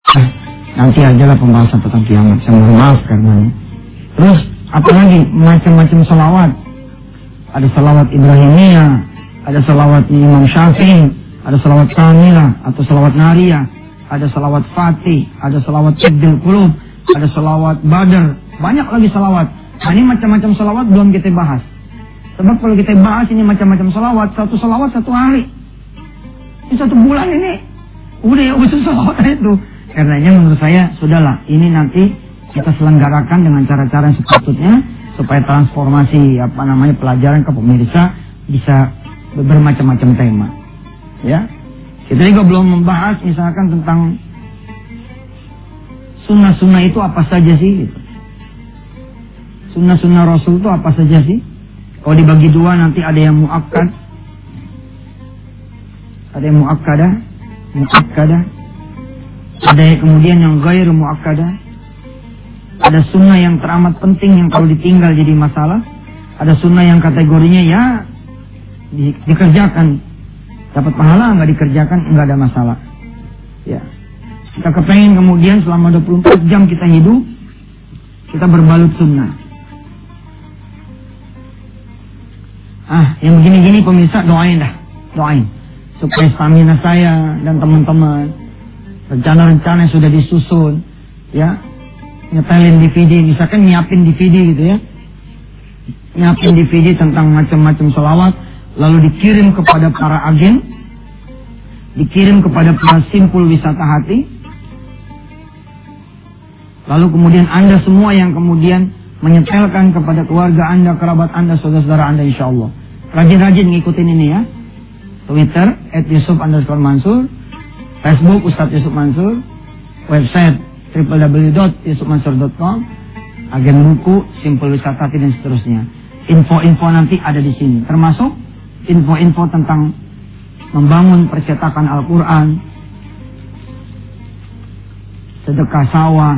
Nanti ajalah pembahasan tentang kiamat. Saya mohon maaf karenanya. Terus apalagi macam-macam salawat. Ada salawat Ibrahimiyah, ada salawat Imam Syafi'i, ada salawat Kamilah atau salawat Nariyah, ada salawat Fatih, ada salawat Ibdil Qulub, ada salawat Badr. Banyak lagi salawat. Nah, ini macam-macam salawat belum kita bahas. Sebab kalau kita bahas ini macam-macam salawat satu hari. Ini 1 bulan ini udah ya usul salawat itu. Karenanya menurut saya sudahlah, ini nanti kita selenggarakan dengan cara-cara yang sepatutnya supaya transformasi pelajaran ke pemirsa bisa bermacam-macam tema. Ya. Kita juga belum membahas misalkan tentang sunnah-sunnah itu apa saja sih gitu. Sunnah-sunnah Rasul itu apa saja sih? Kalau dibagi 2 nanti ada yang muakkad, ada yang muakkadah, ada yang kemudian yang ghair muakkadah, ada sunnah yang teramat penting yang kalau ditinggal jadi masalah, ada sunnah yang kategorinya ya dikerjakan dapat pahala, nggak dikerjakan nggak ada masalah. Ya, kita kepengen kemudian selama 24 jam kita hidup kita berbalut sunnah. Yang begini-gini pemirsa doain supaya stamina saya dan teman-teman, rencana-rencana yang sudah disusun, ya, nyetelin DVD, misalkan nyiapin DVD gitu ya, nyiapin DVD tentang macam-macam selawat, lalu dikirim kepada para agen, dikirim kepada para simpul wisata hati, lalu kemudian Anda semua yang kemudian menyetelkan kepada keluarga Anda, kerabat Anda, saudara-saudara Anda, insya Allah rajin-rajin ngikutin ini ya. Twitter @Yusuf_Mansur, Facebook Ustadz Yusuf Mansur, website www.yusufmansur.com, agen buku, simpul wisata dan seterusnya. Info-info nanti ada di sini, termasuk info-info tentang membangun percetakan Al-Quran, sedekah sawah,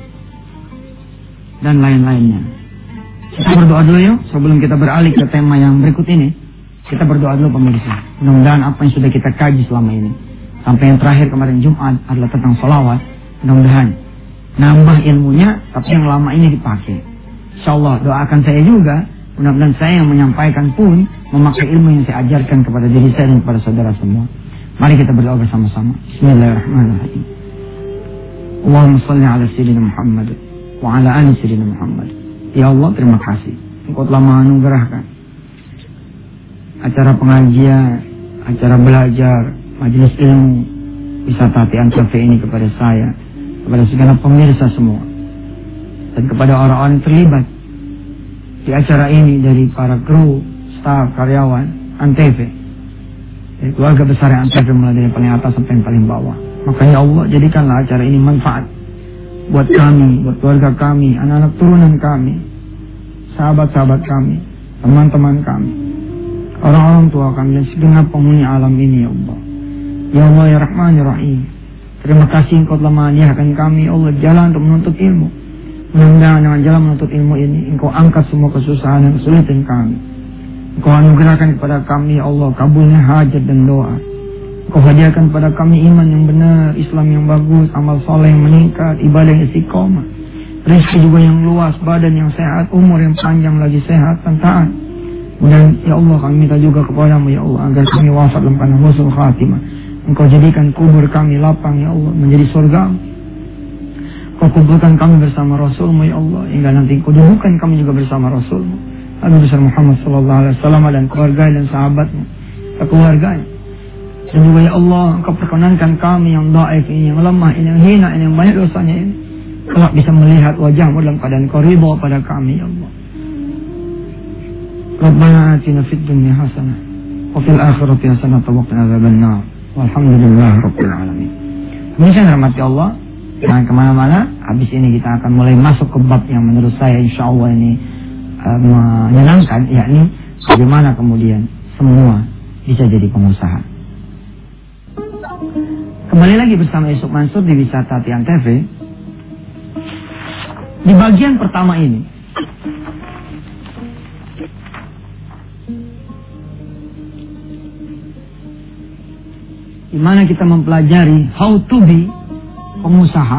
dan lain-lainnya. Kita berdoa dulu yuk sebelum kita beralih ke tema yang berikut ini. Kita berdoa dulu pemirsa. Mudah-mudahan apa yang sudah kita kaji selama ini, sampai yang terakhir kemarin Jumat adalah tentang sholawat, mudah-mudahan nambah ilmunya, tapi yang lama ini dipakai. InsyaAllah doakan saya juga, mudah-mudahan saya yang menyampaikan pun memakai ilmu yang saya ajarkan kepada diri saya dan kepada saudara semua. Mari kita berdoa bersama-sama. Bismillahirrahmanirrahim. Allahumma salli ala sayyidina Muhammad wa ala ali sayyidina Muhammad. Ya Allah, terima kasih Engkau telah menganugerahkan acara pengajian, acara belajar, majelis ilmu wisata hati Ancafe ini kepada saya, kepada segala pemirsa semua, dan kepada orang-orang yang terlibat di acara ini, dari para kru, staf, karyawan Antv, dari keluarga besar Antv mulai dari paling atas sampai yang paling bawah. Makanya Allah jadikanlah acara ini manfaat buat kami, buat keluarga kami, anak-anak turunan kami, sahabat-sahabat kami, teman-teman kami, orang-orang tua kami, dan segenap penghuni alam ini ya Allah. Ya Allah ya Rahman ya Rahim, terima kasih Engkau telah menghadiahkan kami ya Allah jalan untuk menuntut ilmu. Mudah-mudahan dengan jalan menuntut ilmu ini Engkau angkat semua kesusahan dan kesulitan kami. Engkau anugerahkan kepada kami ya Allah kabulnya hajat dan doa. Engkau hadiahkan kepada kami iman yang benar, Islam yang bagus, amal soleh yang meningkat, ibadah yang istiqomah, rezeki juga yang luas, badan yang sehat, umur yang panjang lagi sehat dan taat. Dan ya Allah kami minta juga kepadamu ya Allah agar kami wafat dalam keadaan husnul khatimah. Engkau jadikan kubur kami lapang ya Allah menjadi surga. Engkau kuburkan kami bersama Rasulmu ya Allah, hingga nanti Engkau dudukkan kami juga bersama Rasulmu Nabi besar Muhammad sallallahu alaihi wasallam dan keluarga dan sahabatnya, keluarganya. Dan juga ya Allah Engkau perkenankan kami yang dhaif ini, yang lemah ini, yang hina ini, yang banyak dosanya ini, kelak bisa melihat wajahmu dalam keadaan Engkau ridha pada kami ya Allah. Rabbana atina fid dunya hasanah wa fil akhirati hasanah wa qina adzabannar. Walhamdulillahi rabbil alamin. Demikian rahmat Allah. Jangan kemana-mana. Habis ini kita akan mulai masuk ke bab yang menurut saya insya Allah ini menyenangkan, yakni bagaimana kemudian semua bisa jadi pengusaha. Kembali lagi bersama Yusuf Mansur di Wisata Tian TV. Di bagian pertama ini, di mana kita mempelajari how to be pengusaha,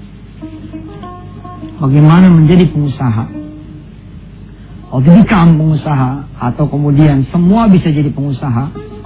bagaimana menjadi pengusaha, atau become pengusaha, atau kemudian semua bisa jadi pengusaha.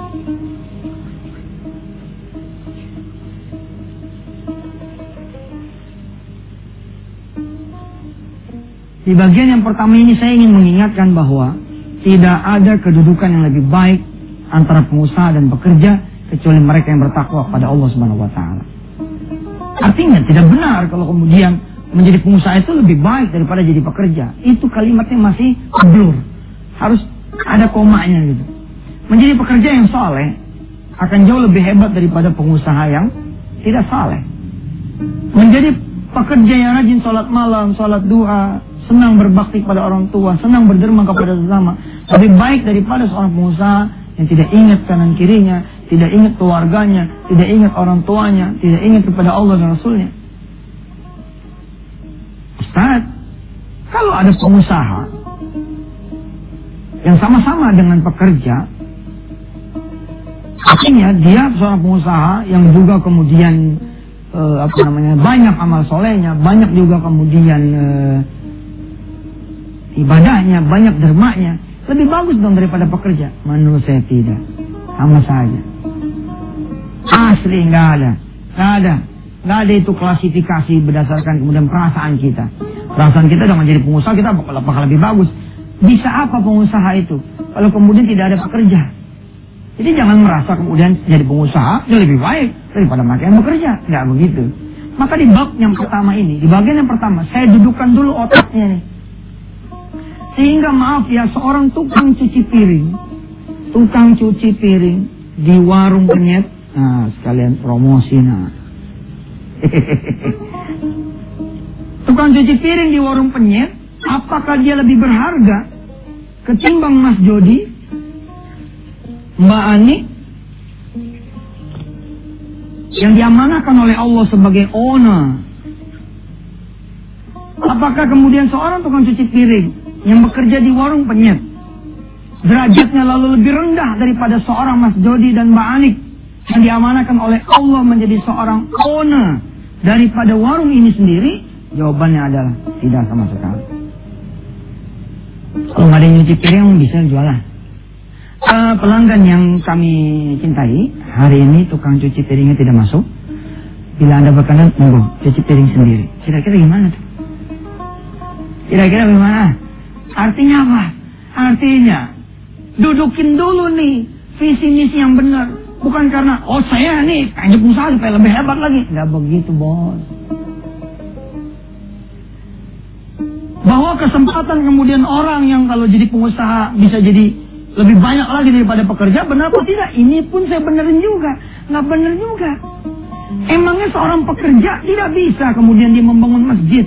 Di bagian yang pertama ini saya ingin mengingatkan bahwa tidak ada kedudukan yang lebih baik antara pengusaha dan pekerja kecuali mereka yang bertakwa kepada Allah Subhanahu wa taala. Artinya tidak benar kalau kemudian menjadi pengusaha itu lebih baik daripada jadi pekerja. Itu kalimatnya masih blur. Harus ada komanya gitu. Menjadi pekerja yang saleh akan jauh lebih hebat daripada pengusaha yang tidak saleh. Menjadi pekerja yang rajin sholat malam, sholat duha, senang berbakti kepada orang tua, senang berderma kepada sesama, lebih baik daripada seorang pengusaha yang tidak ingat kanan kirinya, tidak ingat keluarganya, tidak ingat orang tuanya, tidak ingat kepada Allah dan Rasulnya. Ustaz, kalau ada pengusaha yang sama-sama dengan pekerja, artinya dia seorang pengusaha yang juga kemudian banyak amal solehnya, banyak juga kemudian ibadahnya, banyak dermanya, lebih bagus dong daripada pekerja. Menurut saya tidak, sama saja. Asli nggak ada itu klasifikasi berdasarkan kemudian perasaan kita. Perasaan kita dengan menjadi pengusaha kita bakal lebih bagus. Bisa apa pengusaha itu kalau kemudian tidak ada pekerja? Jadi jangan merasa kemudian jadi pengusaha itu lebih baik daripada mereka yang bekerja. Nggak begitu. Maka di bab yang pertama ini, di bagian yang pertama, saya dudukkan dulu otaknya nih. Sehingga maaf ya, seorang tukang cuci piring di warung penyet, nah sekalian promosi nah. Tukang cuci piring di warung penyet, apakah dia lebih berharga ketimbang Mas Jody, Mbak Ani, yang diamanahkan oleh Allah sebagai owner? Apakah kemudian seorang tukang cuci piring yang bekerja di warung penyet derajatnya lalu lebih rendah daripada seorang Mas Jody dan Mbak Anik yang diamanahkan oleh Allah menjadi seorang owner daripada warung ini sendiri? Jawabannya adalah tidak sama sekali. Kalau nggak ada yang cuci piring bisa jualan. Pelanggan yang kami cintai, hari ini tukang cuci piringnya tidak masuk. Bila Anda berkenan, monggo cuci piring sendiri. Kira-kira gimana tuh? Kira-kira gimana? Artinya apa? Artinya dudukin dulu nih visi misi yang benar. Bukan karena saya nih pengen pengusaha supaya lebih hebat lagi. Nggak begitu, bos. Bahwa kesempatan kemudian orang yang kalau jadi pengusaha bisa jadi lebih banyak lagi daripada pekerja, benar atau tidak? Ini pun saya benerin juga. Nggak bener juga. Emangnya seorang pekerja tidak bisa kemudian dia membangun masjid?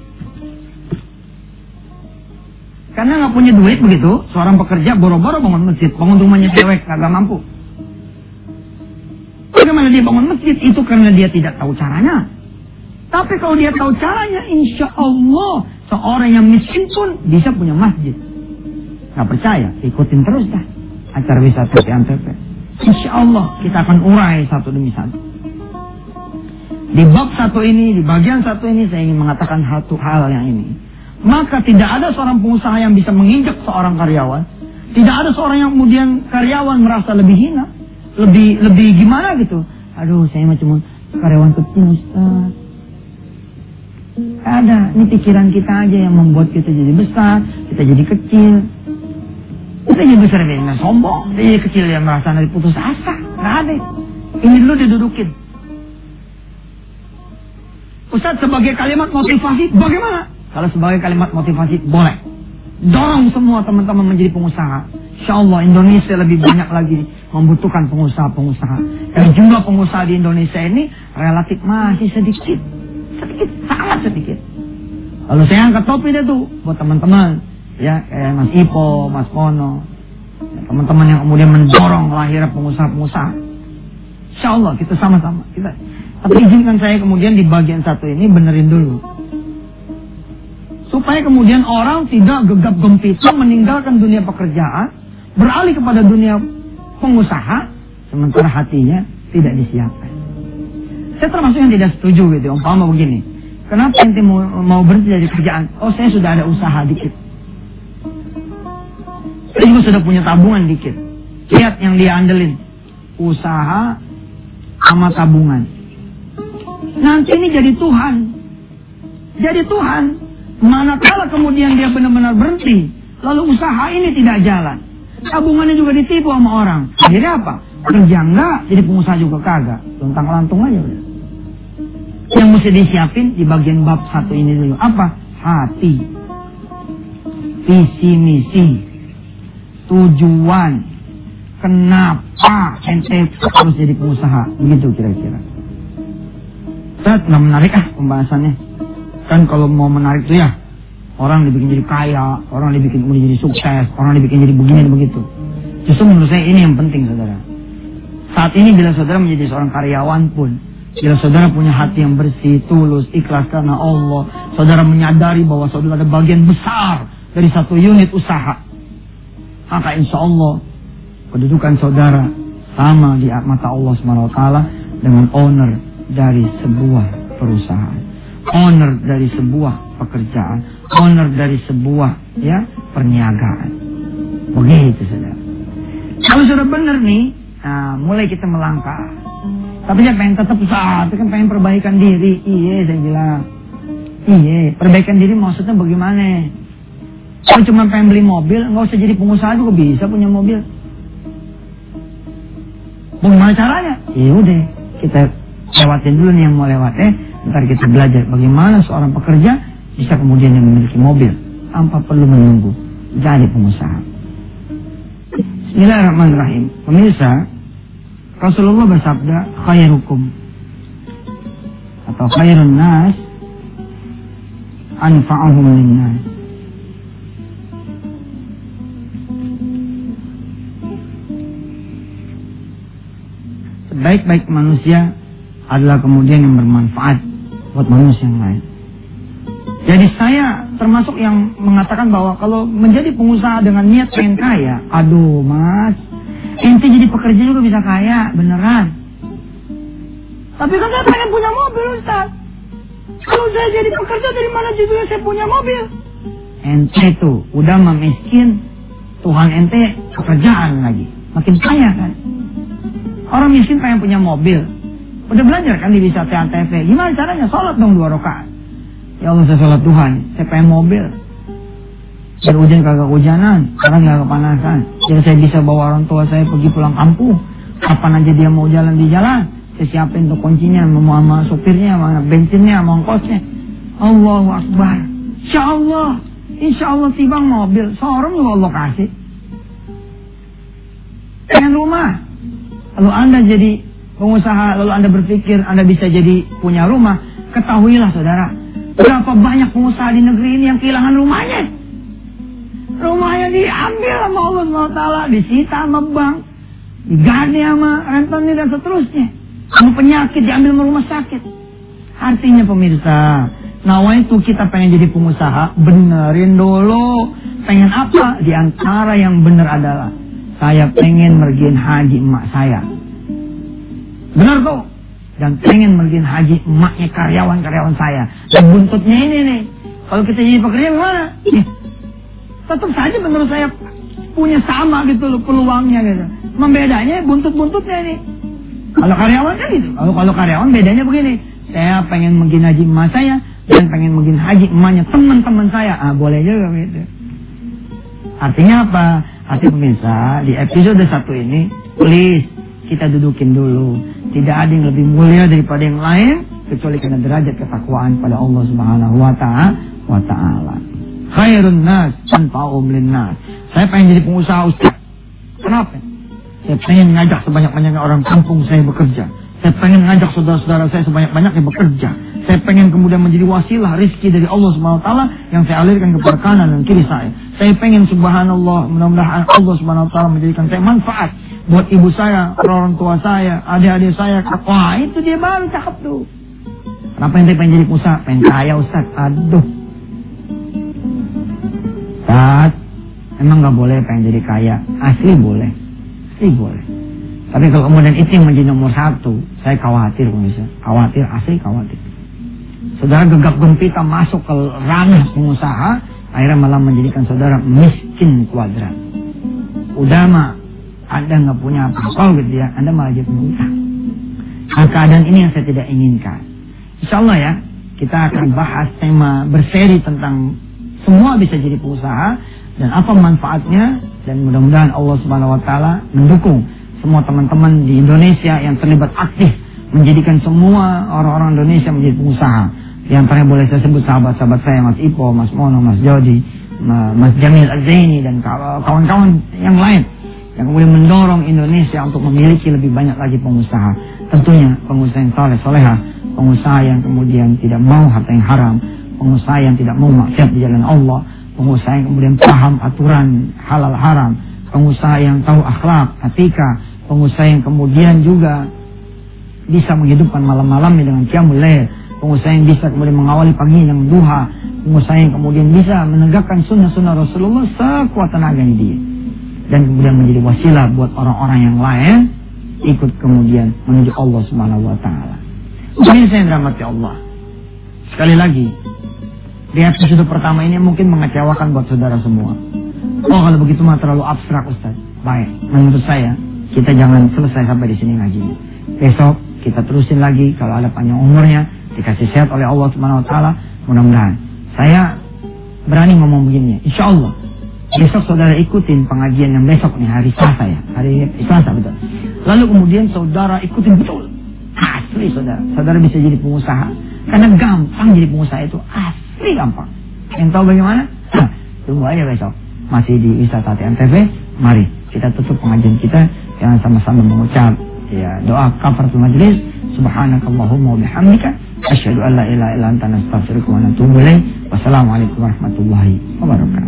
Karena nggak punya duit begitu, seorang pekerja boro-boro bangun masjid, bangun rumahnya cewek, nggak mampu. Bagaimana dia bangun masjid? Itu karena dia tidak tahu caranya. Tapi kalau dia tahu caranya, insya Allah seorang yang miskin pun bisa punya masjid. Nggak percaya? Ikutin terus dah acara wisata di Antv. Insya Allah kita akan urai satu demi satu. Di bab satu ini, di bagian satu ini saya ingin mengatakan satu hal yang ini. Maka tidak ada seorang pengusaha yang bisa menginjak seorang karyawan. Tidak ada seorang yang kemudian karyawan merasa lebih hina, lebih gimana gitu. Aduh, saya mah cuma karyawan kecil, Ustaz. Ada, ini pikiran kita aja yang membuat kita jadi besar, kita jadi kecil. Kita jadi besar dia sombong, dia jadi kecil dia merasa nanti putus asa. Nggak ada. Ini dulu didudukin. Ustaz, sebagai kalimat motivasi bagaimana? Kalau sebagai kalimat motivasi boleh. Dorong semua teman-teman menjadi pengusaha. Insya Allah Indonesia lebih banyak lagi membutuhkan pengusaha-pengusaha. Dan jumlah pengusaha di Indonesia ini relatif masih sedikit. Sedikit, sangat sedikit. Lalu saya angkat topi deh tuh buat teman-teman. Ya, kayak Mas Ipo, Mas Pono. Ya, teman-teman yang kemudian mendorong lahirnya pengusaha-pengusaha. Insya Allah kita sama-sama. Tapi izinkan saya kemudian di bagian satu ini benerin dulu. Supaya kemudian orang tidak gegap gempita meninggalkan dunia pekerjaan, beralih kepada dunia pengusaha, sementara hatinya tidak disiapkan. Saya termasuk yang tidak setuju gitu. Umpama begini, kenapa ente mau berhenti dari kerjaan? Oh, saya sudah ada usaha dikit. Saya juga sudah punya tabungan dikit. Lihat yang dia andelin, usaha sama tabungan. Nanti ini jadi Tuhan. Jadi Tuhan. Manakala kemudian dia benar-benar berhenti, lalu usaha ini tidak jalan, tabungannya juga ditipu sama orang. Akhirnya apa? Kerja enggak, jadi pengusaha juga kagak. Lontang-lantung aja udah. Yang mesti disiapin di bagian bab 1 ini dulu. Apa? Hati. Visi misi. Tujuan. Kenapa ente harus jadi pengusaha? Begitu kira-kira. Ustaz, nggak menarik pembahasannya. Kan kalau mau menarik tuh ya, orang dibikin jadi kaya, orang dibikin jadi sukses, orang dibikin jadi begini dan begitu. Justru menurut saya ini yang penting, saudara. Saat ini bila saudara menjadi seorang karyawan pun, bila saudara punya hati yang bersih, tulus, ikhlas karena Allah, saudara menyadari bahwa saudara ada bagian besar dari satu unit usaha, maka insya Allah kedudukan saudara sama di mata Allah SWT dengan owner dari sebuah perusahaan, owner dari sebuah pekerjaan, owner dari sebuah perniagaan. Begitu saudara. Kalau sudah benar nih, mulai kita melangkah. Tapi dia pengen tetap usaha, kan pengen perbaikan diri. Iya, saya bilang. Iya, perbaikan diri maksudnya bagaimana? Kalau cuma pengen beli mobil, nggak usah jadi pengusaha juga bisa punya mobil. Bagaimana caranya? Ya udah, kita lewatin dulu nih yang mau lewatnya. Ntar kita belajar bagaimana seorang pekerja bisa kemudian yang memiliki mobil tanpa perlu menunggu jadi pengusaha. Bismillahirrahmanirrahim. Pemirsa, Rasulullah bersabda, khairukum atau khairun nas anfa'uhum linnas. Sebaik-baik manusia adalah kemudian yang bermanfaat buat manusia yang lain. Jadi saya termasuk yang mengatakan bahwa kalau menjadi pengusaha dengan niat pengen kaya, aduh mas, ente jadi pekerja juga bisa kaya, beneran. Tapi kan saya pengen punya mobil, Ustaz. Kalau saya jadi pekerja, dari mana judulnya saya punya mobil? Ente tuh udah memiskin Tuhan ente pekerjaan lagi, makin kaya kan. Orang miskin pengen punya mobil, udah belajar kan di bisa TV. Gimana caranya? Sholat dong 2 rakaat. Ya Allah, saya sholat Tuhan, saya pengen mobil. Biar hujan kagak hujanan, sekarang gak kepanasan. Biar saya bisa bawa orang tua saya pergi pulang kampung. Kapan aja dia mau jalan di jalan, saya siapin tuh kuncinya, sama sopirnya, sama bensinnya, sama ongkosnya. Allahu Akbar. Insya Allah tiba mobil, seorang juga Allah kasih. Pengen rumah. Lalu Anda jadi pengusaha, lalu Anda berpikir Anda bisa jadi punya rumah, ketahuilah saudara, berapa banyak pengusaha di negeri ini yang kehilangan rumahnya. Rumahnya diambil sama Allah SWT, disita sama bank, digade sama rentenir dan seterusnya. Sama penyakit, diambil sama rumah sakit. Artinya pemirsa, itu kita pengen jadi pengusaha, benerin dulu. Pengen apa? Di antara yang bener adalah, saya pengen mergiin haji emak saya. Benar tuh. Dan pengen mergiin haji emaknya karyawan-karyawan saya. Dan buntutnya ini nih, kalau kita jadi pekerja gimana? Tetap saja menurut saya punya sama gitu loh peluangnya gitu. Membedanya buntut-buntutnya ini. Kalau karyawan kan gitu. Kalau karyawan bedanya begini. Saya pengen mergiin haji emak saya dan pengen mergiin haji emaknya teman-teman saya. Boleh juga gitu. Artinya apa? Artinya pemirsa, di episode 1 ini, please kita dudukin dulu. Tidak ada yang lebih mulia daripada yang lain kecuali karena derajat ketakwaan pada Allah Subhanahu wa Ta'ala. Khairun nas anfa'uhum linnas. Saya pengen jadi pengusaha, Ustaz. Kenapa? Saya pengen ngajak sebanyak-banyaknya orang kampung saya bekerja. Saya pengen ngajak saudara-saudara saya sebanyak-banyaknya bekerja. Saya pengen kemudian menjadi wasilah rezeki dari Allah Subhanahu wa Ta'ala yang saya alirkan kepada kanan dan kiri saya. Saya pengen subhanallah, mudah-mudahan Allah Subhanahu wa Ta'ala menjadikan saya manfaat buat ibu saya, orang tua saya, adik-adik saya. Wah, itu dia baru cakep tuh. Kenapa ente pengen jadi pengusaha? Pengen kaya, Ustaz. Aduh. Ustaz, emang gak boleh pengen jadi kaya? Asli boleh. Asli boleh. Tapi kalau kemudian itu yang menjadi nomor satu, saya khawatir pemirsa. Khawatir, asli khawatir. Saudara gegap gempita masuk ke ranah pengusaha, akhirnya malah menjadikan saudara miskin kuadrat. Udah mah Anda nggak punya apa-apa gitu ya, Anda malah jadi penghutang. Nah, keadaan ini yang saya tidak inginkan. Insya Allah ya, kita akan bahas tema berseri tentang semua bisa jadi pengusaha dan apa manfaatnya, dan mudah-mudahan Allah Subhanahu Wa Taala mendukung semua teman-teman di Indonesia yang terlibat aktif menjadikan semua orang-orang Indonesia menjadi pengusaha. Yang paling boleh saya sebut sahabat-sahabat saya, Mas Ipo, Mas Mono, Mas Jody, Mas Jamil Az-Zaini dan kawan-kawan yang lain yang kemudian mendorong Indonesia untuk memiliki lebih banyak lagi pengusaha. Tentunya pengusaha yang saleh soleha, pengusaha yang kemudian tidak mau harta yang haram, pengusaha yang tidak mau maksiat di jalan Allah, pengusaha yang kemudian paham aturan halal haram, pengusaha yang tahu akhlak, etika, pengusaha yang kemudian juga bisa menghidupkan malam-malamnya dengan qiyamul lail, pengusaha yang bisa kemudian mengawali pagi dengan duha, pengusaha yang kemudian bisa menegakkan sunnah-sunnah Rasulullah sekuat tenaganya dia, dan kemudian menjadi wasilah buat orang-orang yang lain ikut kemudian menuju Allah Subhanahu Wa Taala. Ini saya dirahmati Allah. Sekali lagi, di episode pertama ini mungkin mengecewakan buat saudara semua. Oh, kalau begitu mah terlalu abstrak, Ustaz. Baik, menurut saya kita jangan selesai sampai di sini ngajinya. Besok kita terusin lagi, kalau ada panjang umurnya, dikasih sehat oleh Allah Subhanahu Wa Taala, mudah-mudahan. Saya berani ngomong begini, insya Allah besok saudara ikutin pengajian yang besok nih, hari Selasa ya, hari Selasa betul. Lalu kemudian saudara ikutin betul, asli saudara bisa jadi pengusaha, karena gampang jadi pengusaha itu, asli gampang. Yang tahu bagaimana? Tunggu aja besok, masih di Wisata TNTV. Mari kita tutup pengajian kita dengan sama-sama mengucap ya doa kafaratul majlis. Subhanakallahumma wa bihamdika asyhadu an la ilaha illa anta astaghfiruka wa atubu ilaik. Wassalamualaikum warahmatullahi wabarakatuh.